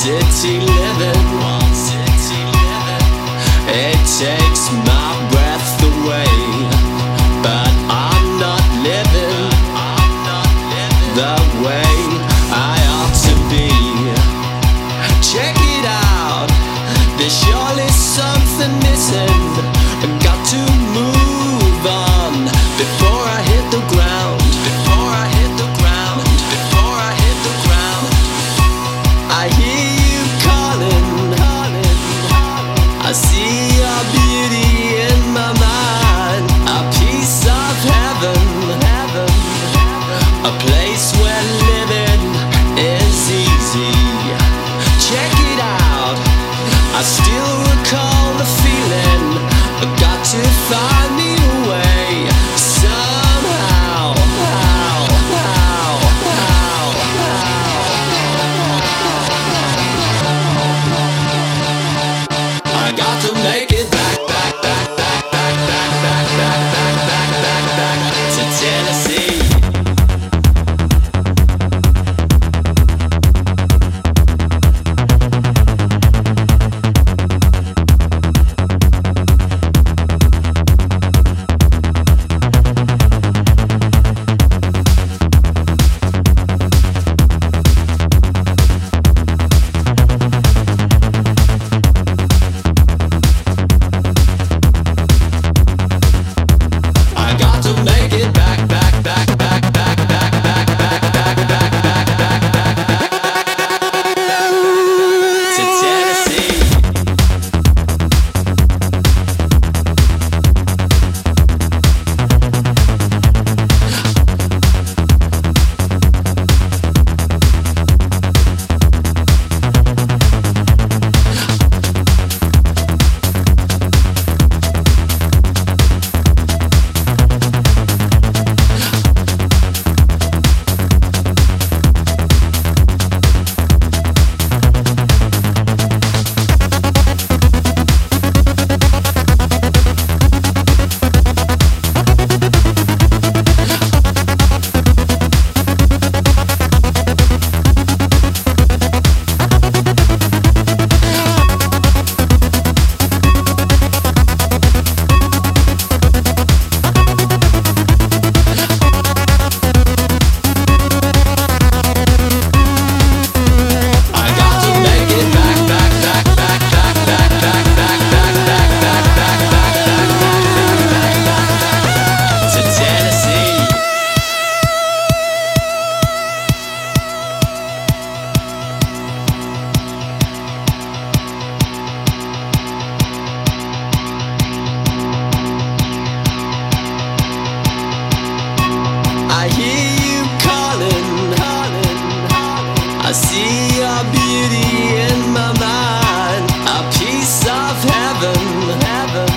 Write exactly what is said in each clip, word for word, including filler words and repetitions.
city living, one city living. It takes my breath away, but I'm not living, I'm not living the way I ought to be. Check it out, there's surely something missing. I've got to move on before I hit the ground. Before I hit the ground. Before I hit the ground. I hear you calling, calling, calling. I see your beauty in my mind. A piece of heaven, heaven, a place where living is easy. Check it out, I still recall the feeling. I got to find me a way somehow. How, how, how, how. I got to make it back, back, back, back, back, back, back, back, back, back, back, back to Tennessee. I hear you calling, calling, calling. I see your beauty in my mind. A piece of heaven, heaven,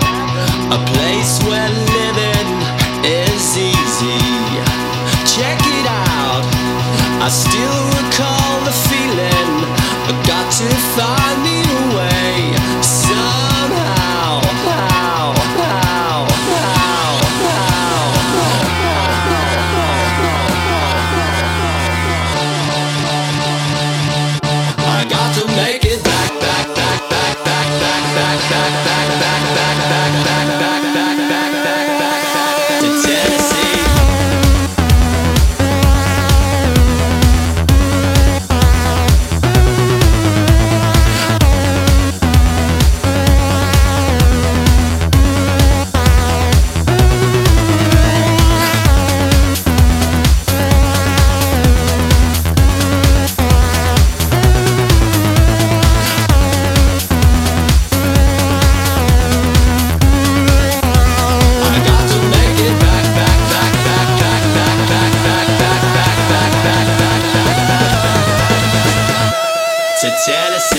a place where living is easy. Check it out, I still recall the feeling. I got to find me a way somehow. How, how, how, how. I got to make it back, back, back, back, back, back, back, back, back, back, back, back, back, back, back, back, back, back to Tennessee. To Tennessee.